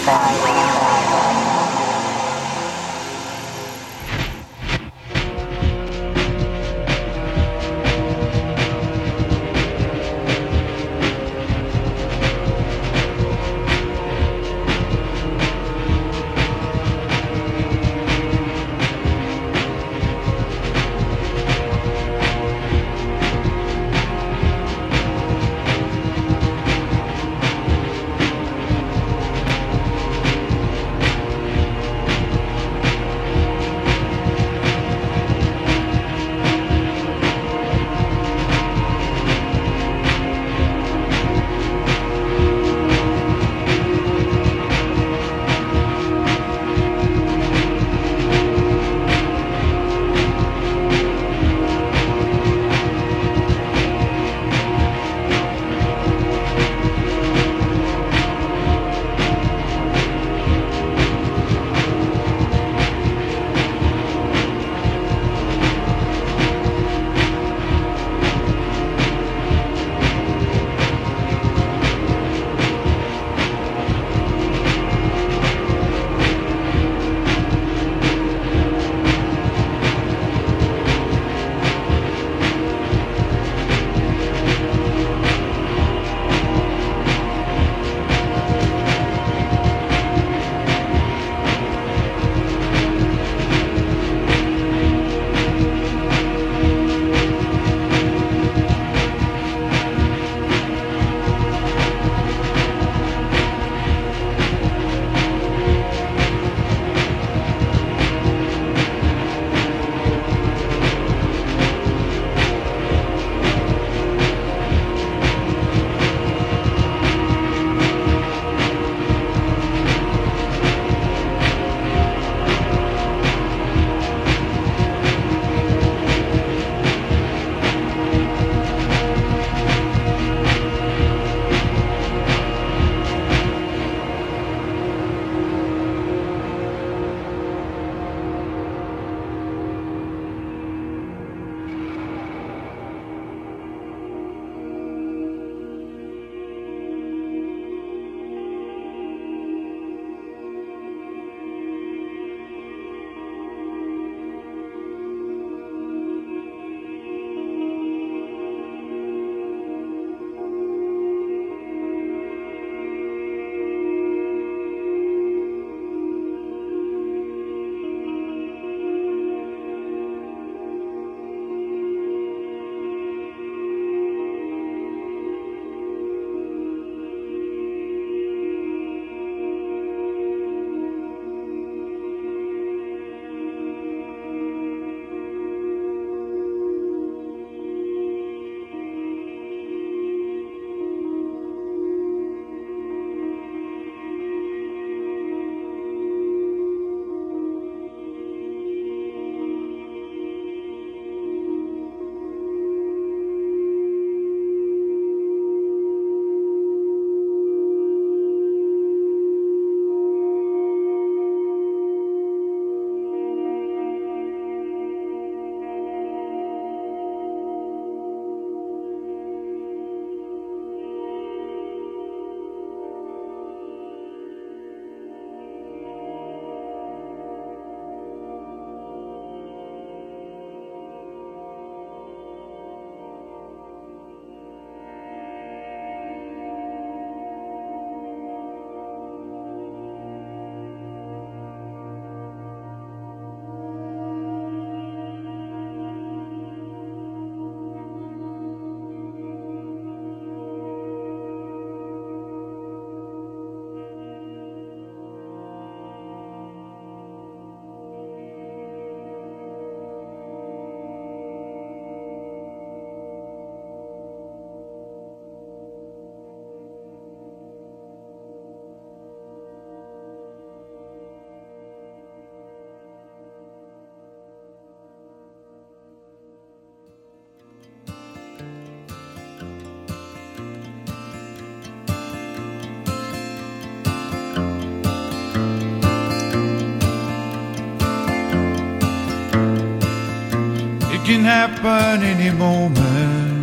can happen any moment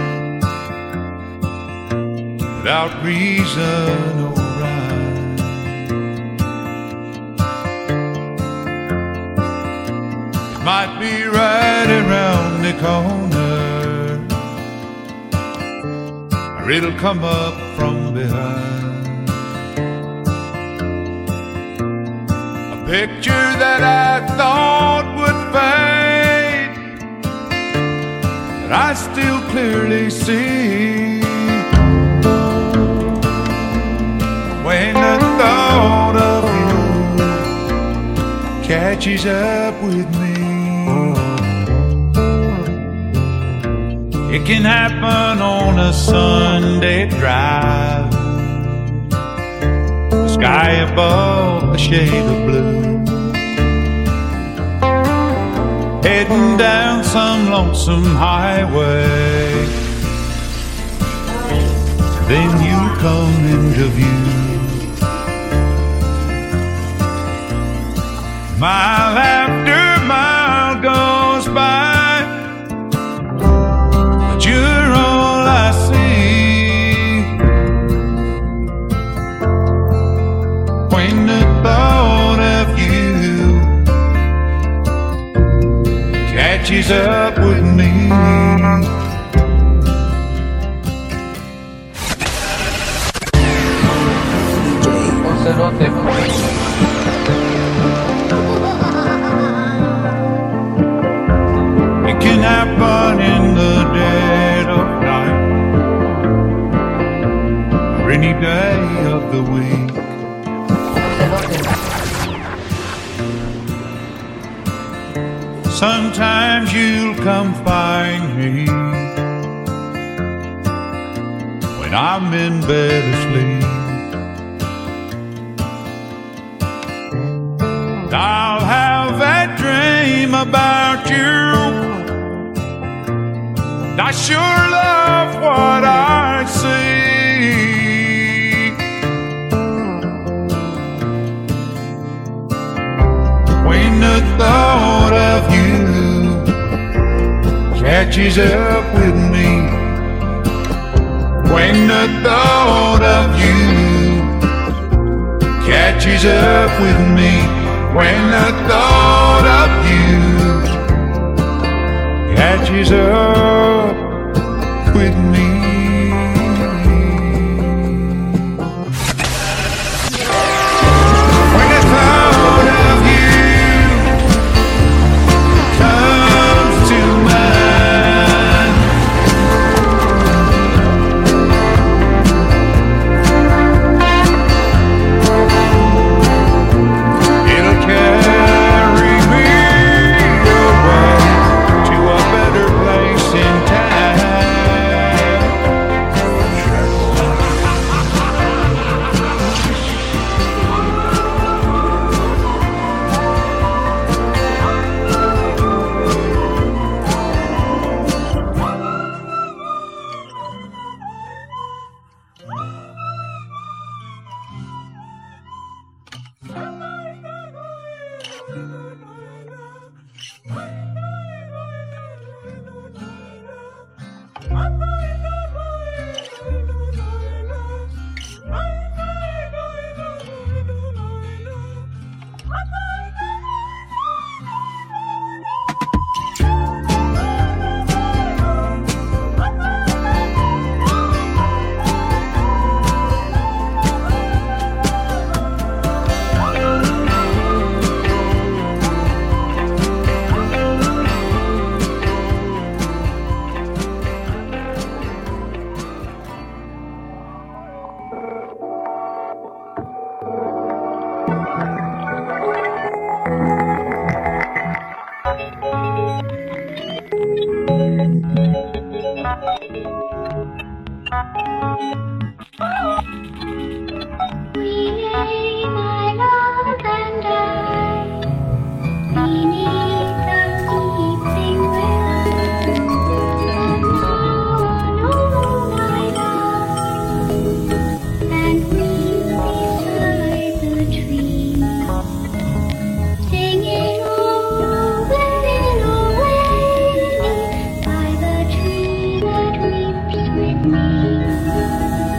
without reason or rhyme. might be right around the corner, or it'll come up from behind. A picture that I thought would fade, that I still clearly see. When the thought of you catches up with me, it can happen on a Sunday drive, the sky above a shade of blue, heading down some lonesome highway, then you come into view. Mile after mile goes by, but you're all I see. When the thought of you catches up with me, it can happen in the dead of night, or any day of the week. Sometimes you'll come find me when I'm in bed asleep. I'll have that dream about you. I sure love what I see. When the thought of you catches up with me, when the thought of you catches up with me, when the thought of you catches up with me. When the thought of you comes to mind, it'll carry me away to a better place in time. By the tree that weeps with me.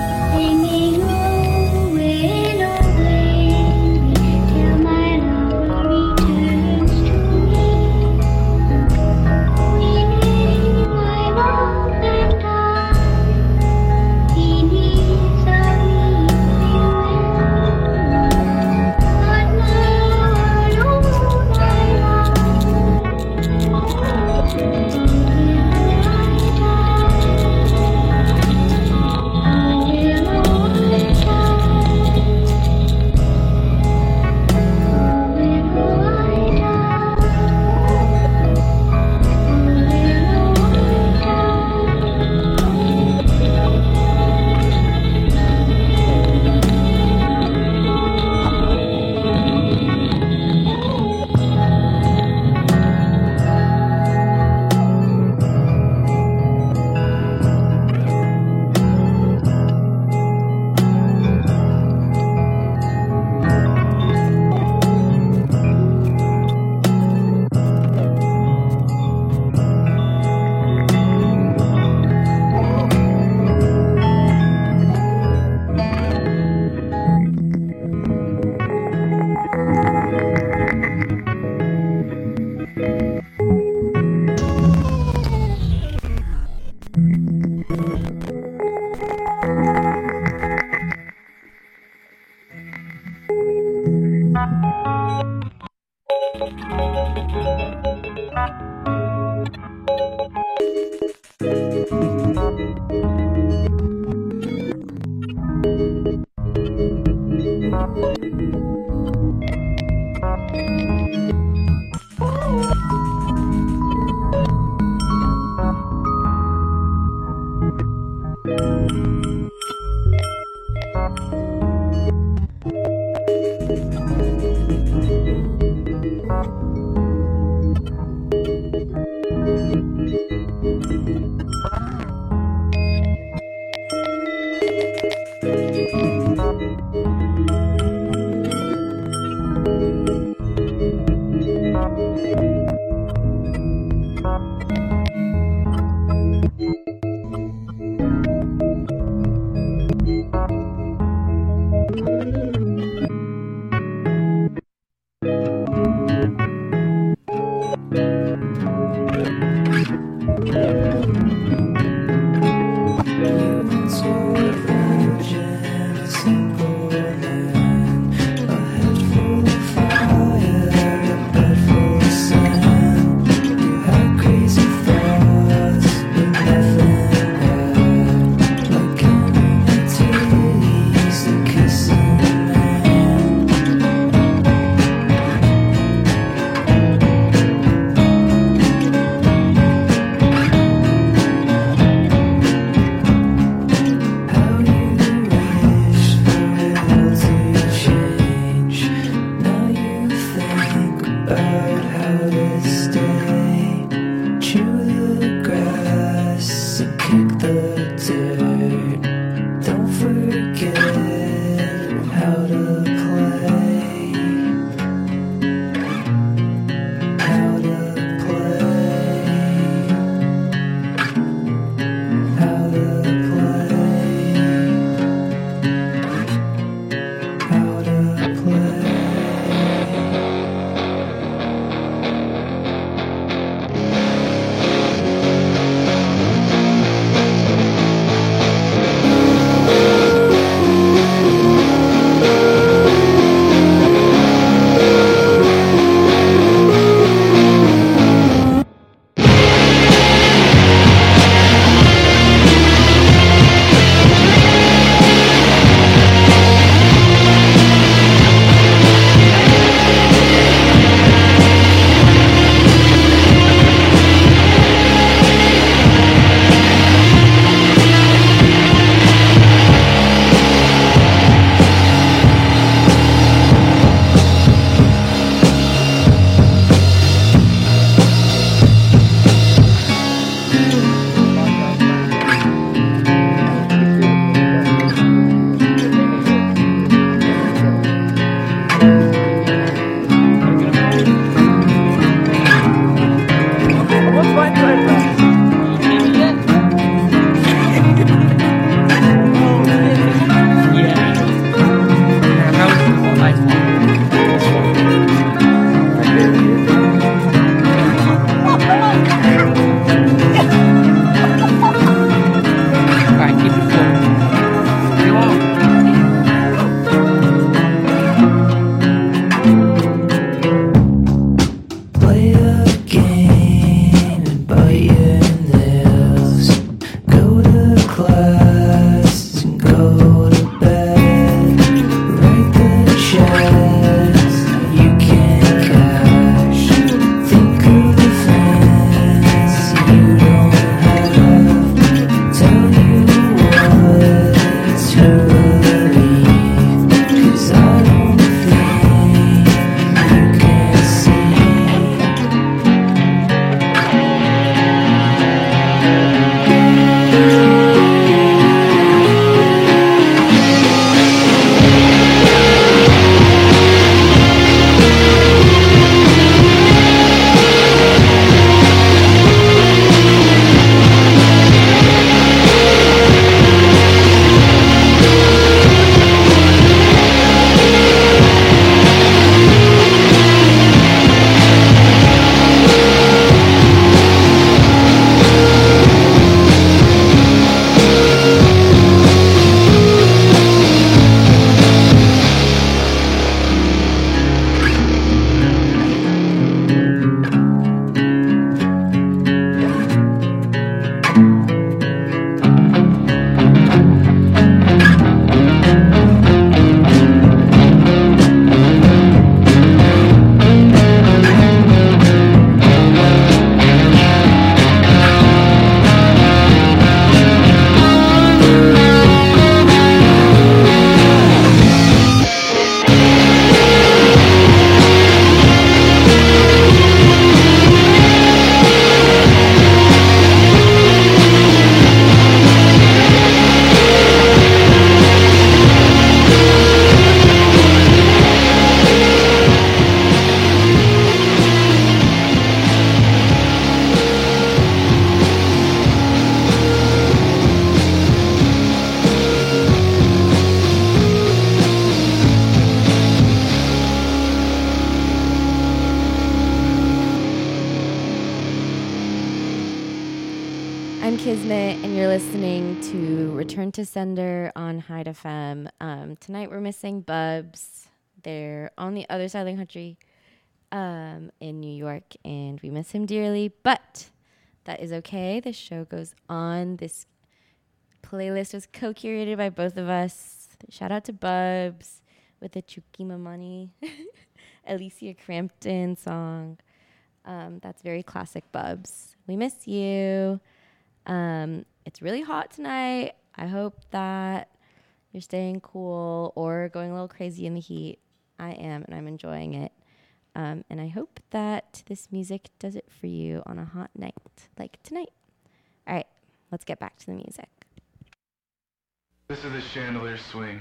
Kismet, and you're listening to Return to Sender on Hyde FM. Tonight we're missing Bubs. They're on the other side of the country in New York, and we miss him dearly, but that is okay. The show goes on. This playlist was co-curated by both of us. Shout out to Bubs with the Chukima Money, Alicia Crampton song. That's very classic Bubs. We miss you. It's really hot tonight. I hope that you're staying cool or going a little crazy in the heat. I am, and I'm enjoying it. And I hope that this music does it for you on a hot night like tonight. All right, let's get back to the music. This is the Chandelier Swing.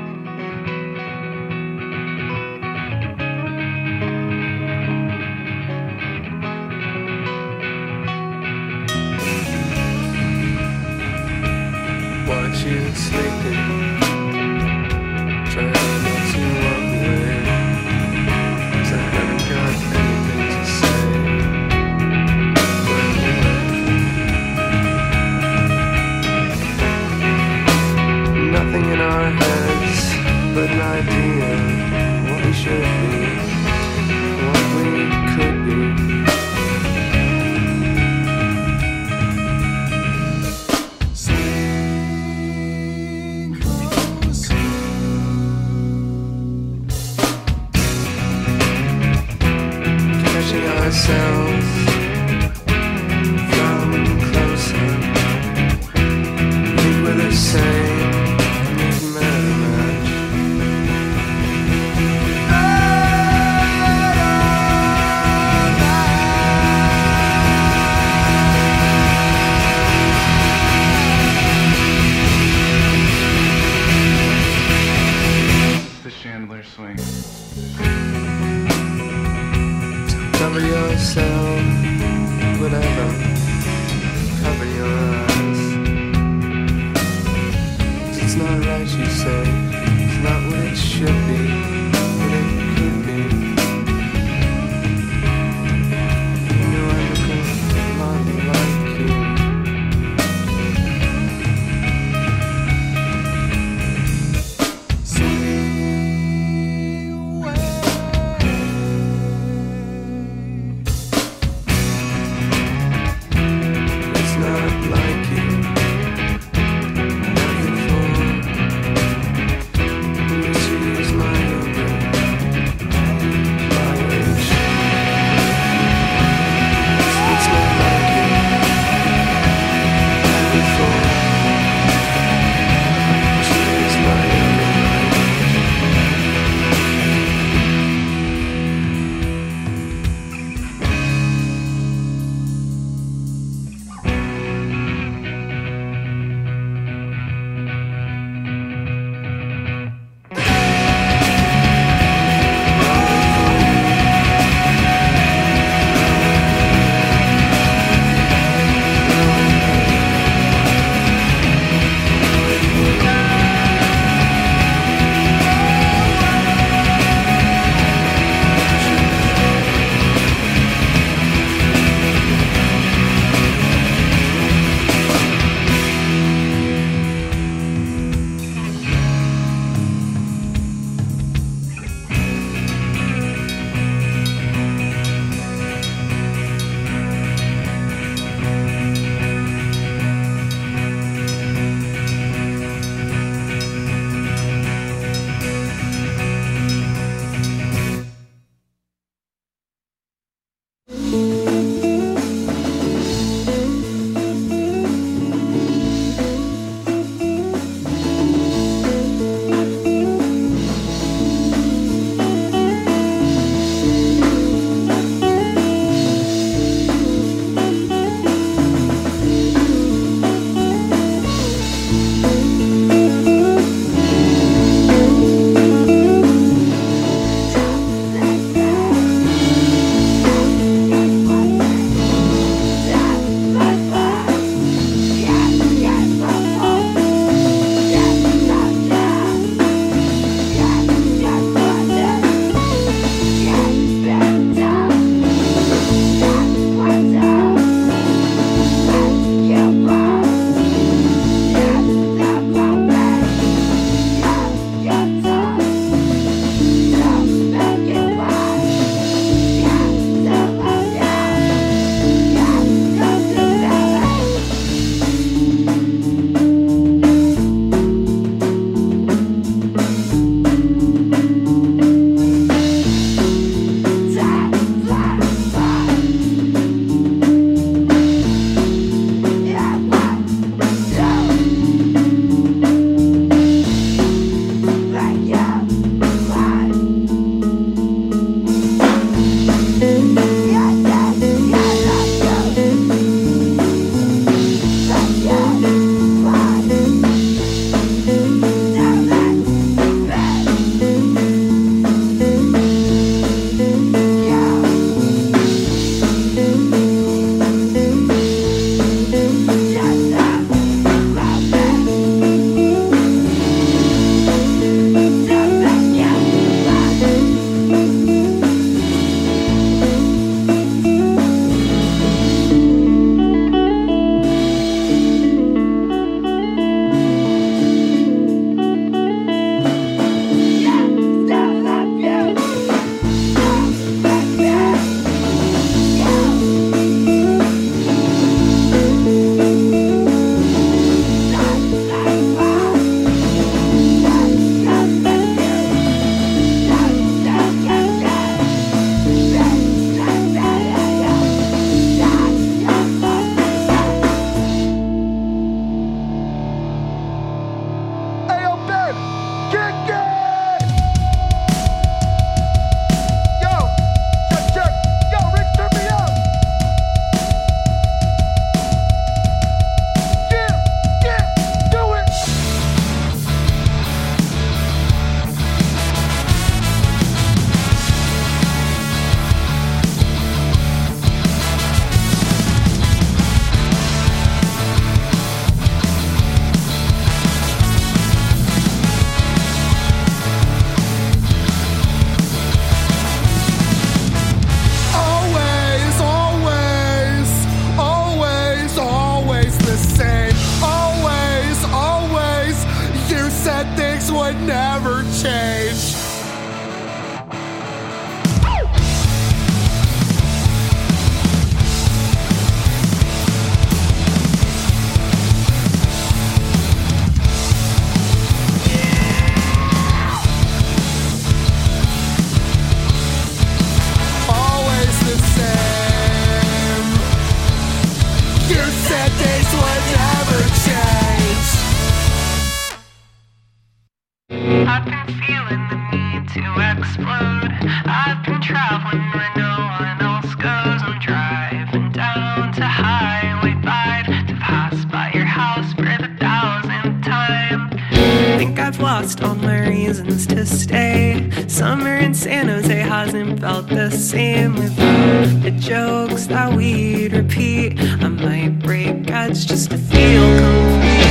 Watch you sleeping, trying not to walk away, 'cause I haven't got anything to say. Nothing in our heads but an idea of what we should be, what we could be. Ourselves from closer, think we're the same, it doesn't matter much. The Chandelier Swing. Cover yourself, whatever, cover your eyes. 'Cause it's not right, you say, it's not what it should be, what it could be. You know I look a lot like you. Use my own mood. I've been traveling where no one else goes. I'm driving down to Highway 5 to pass by your house for the 1,000th time. Think I've lost all my reasons to stay. Summer in San Jose hasn't felt the same. Without the jokes that we'd repeat, I might break guts just to feel complete.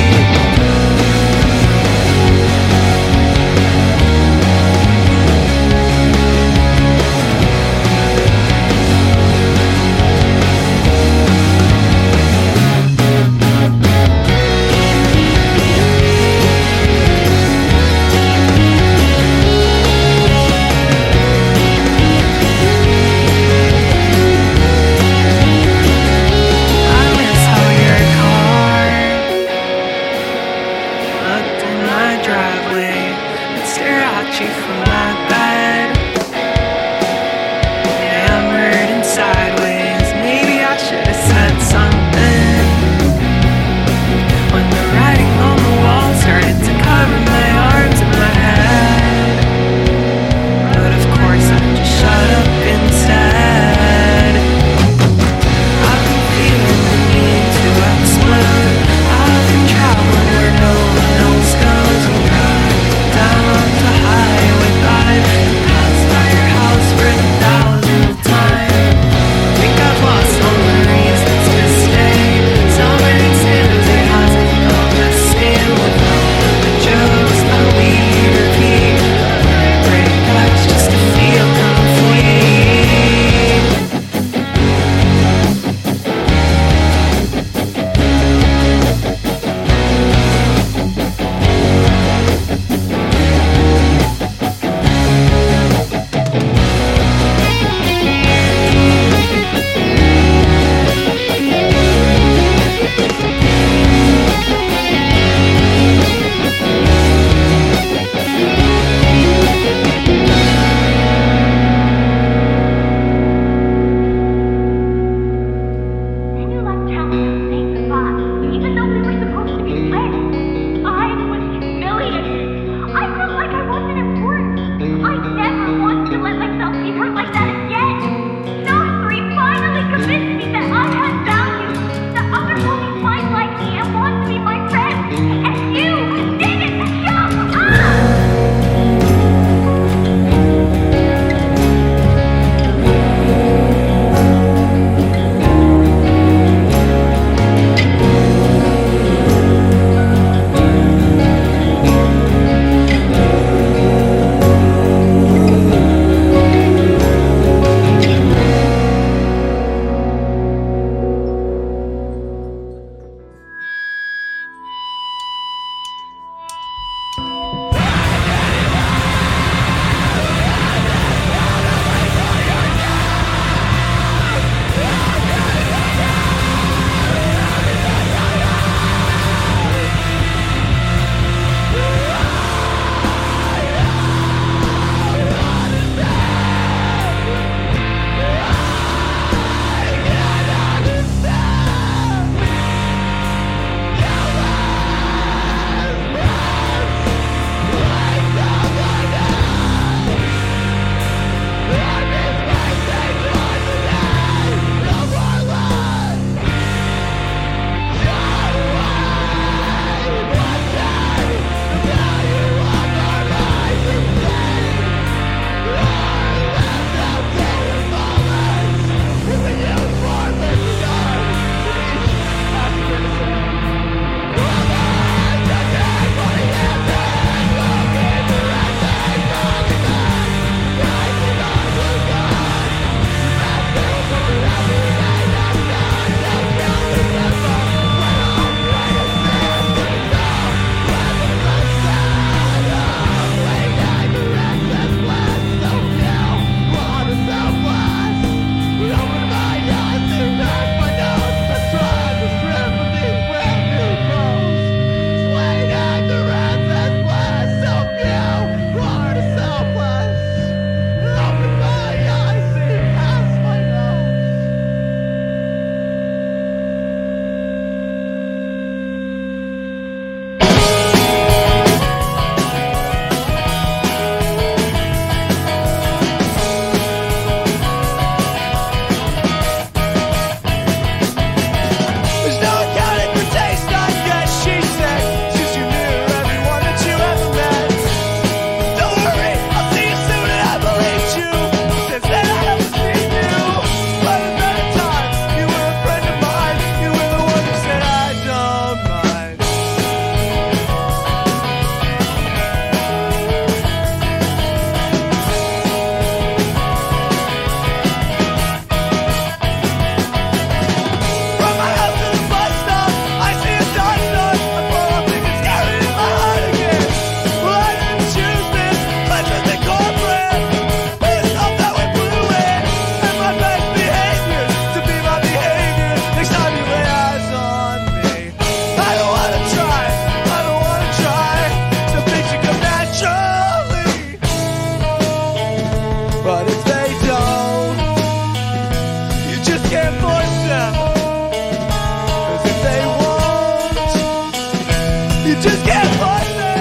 But if they don't, you just can't force them. 'Cause if they won't, you just can't force them.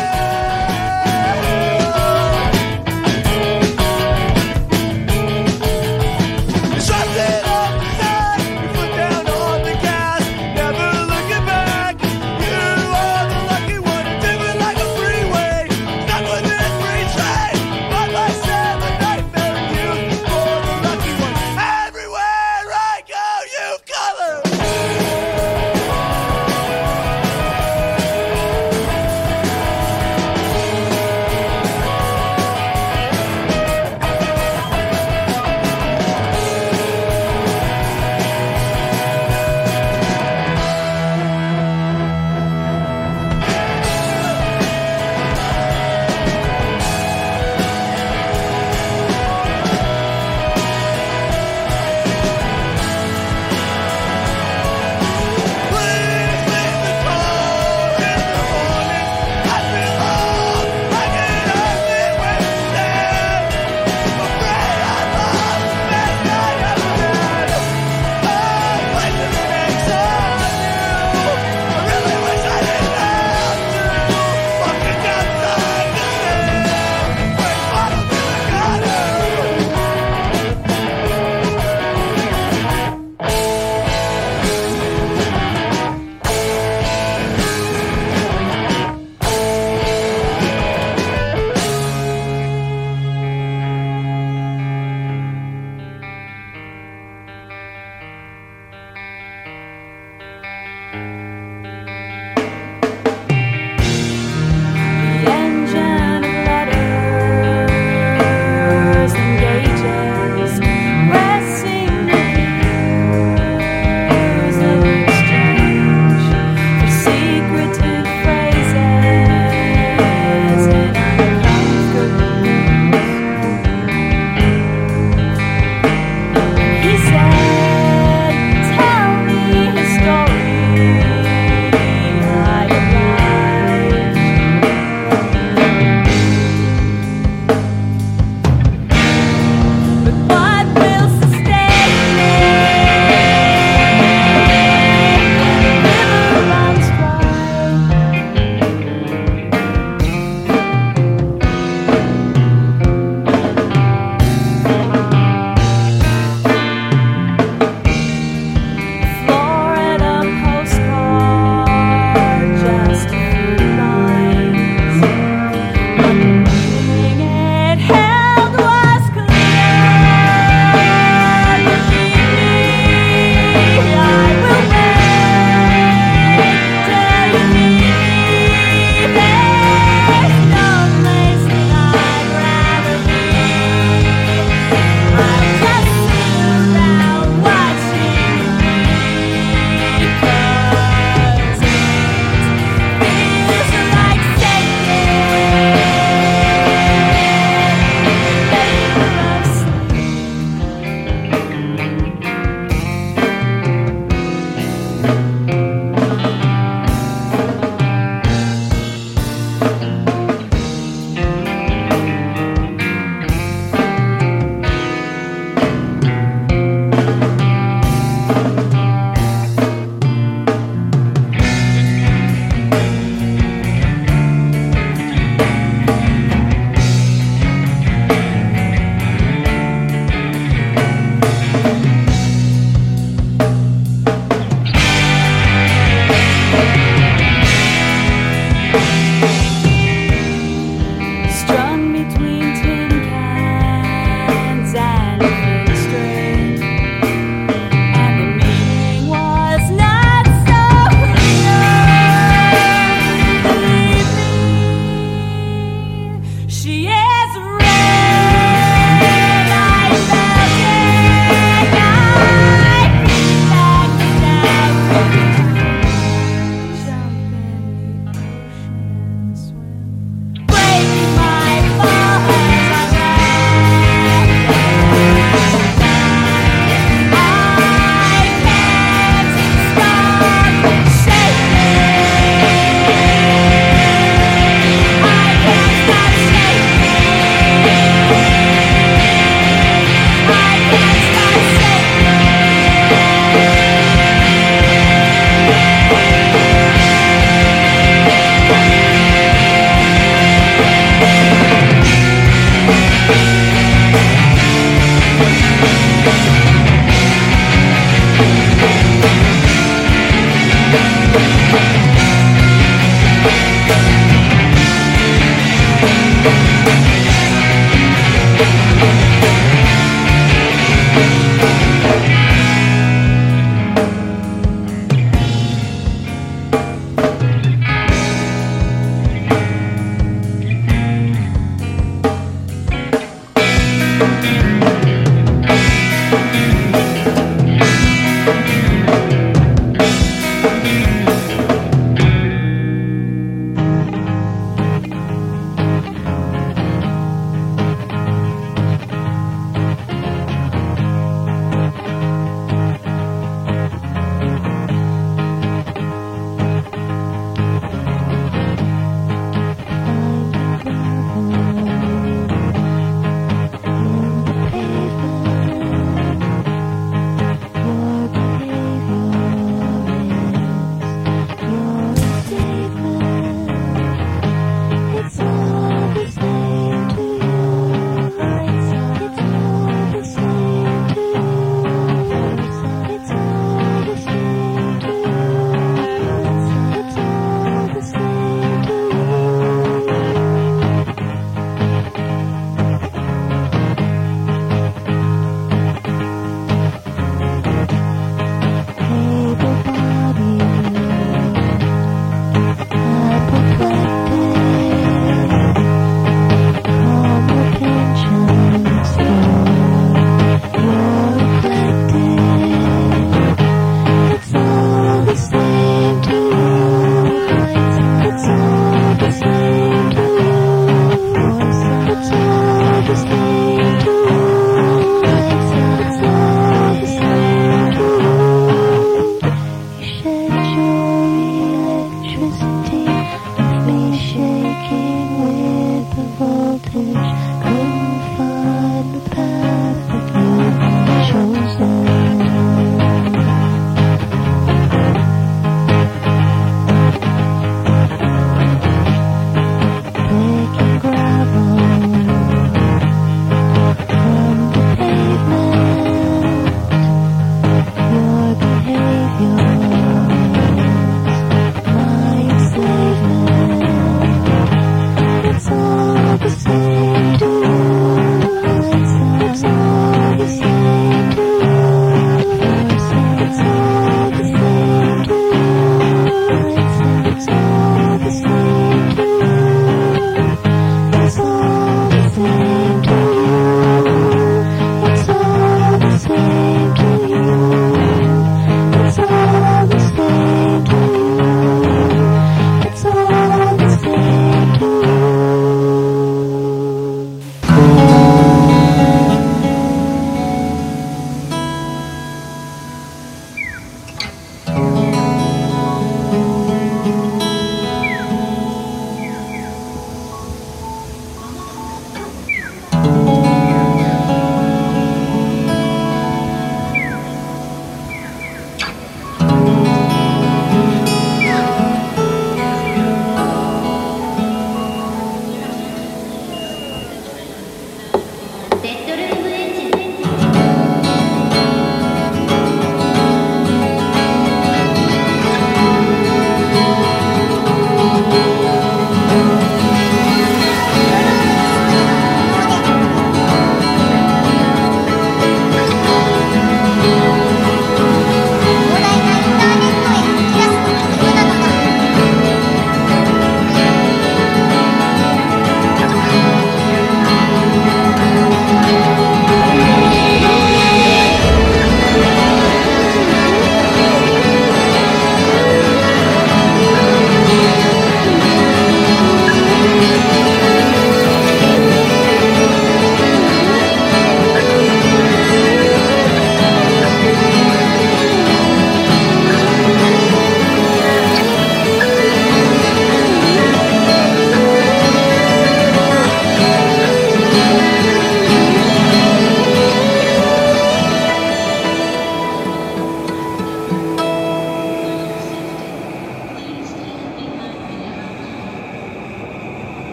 You swept it off the side, you put down on the gas, never looking back. You are the lucky one, living like a freeway, stuck with this free train. But I said the nightmare in you,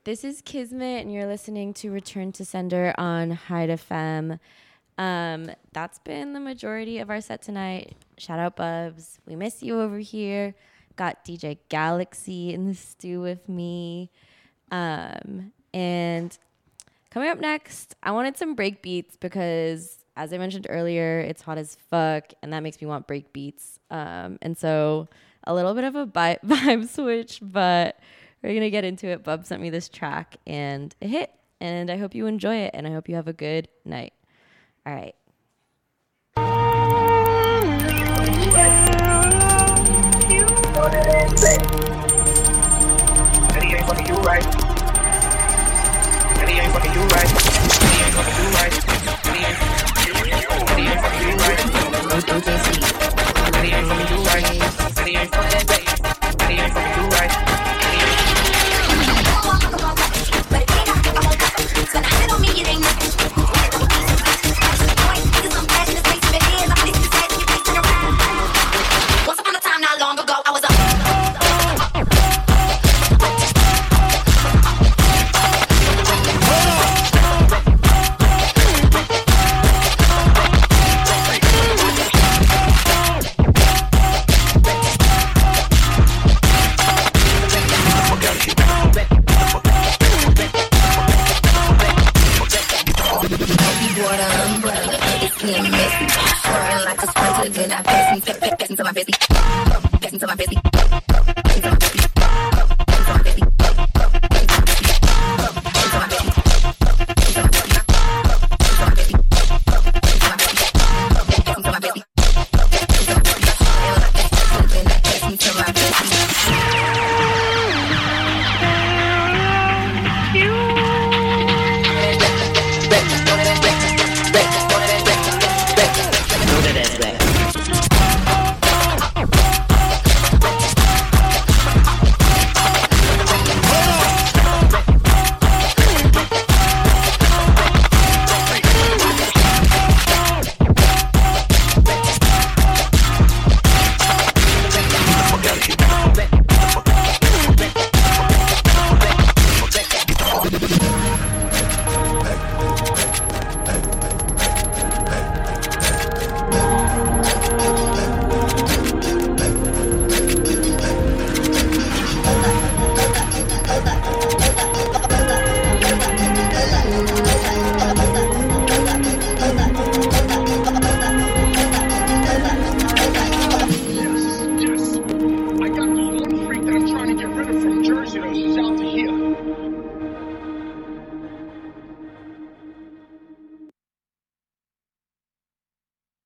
This is Kismet, and you're listening to Return to Sender on Hyde FM. That's been the majority of our set tonight. Shout out Bubs. We miss you over here. Got DJ Galaxy in the stew with me. And coming up next, I wanted some break beats because, as I mentioned earlier, it's hot as fuck, and that makes me want break beats. And so a little bit of a vibe switch, but we're going to get into it. Bub sent me this track, and it hit, and I hope you enjoy it, and I hope you have a good night. All right. Once upon a time, not long ago, I was a Swirling like a sprinkler, then I pass me to my bestie.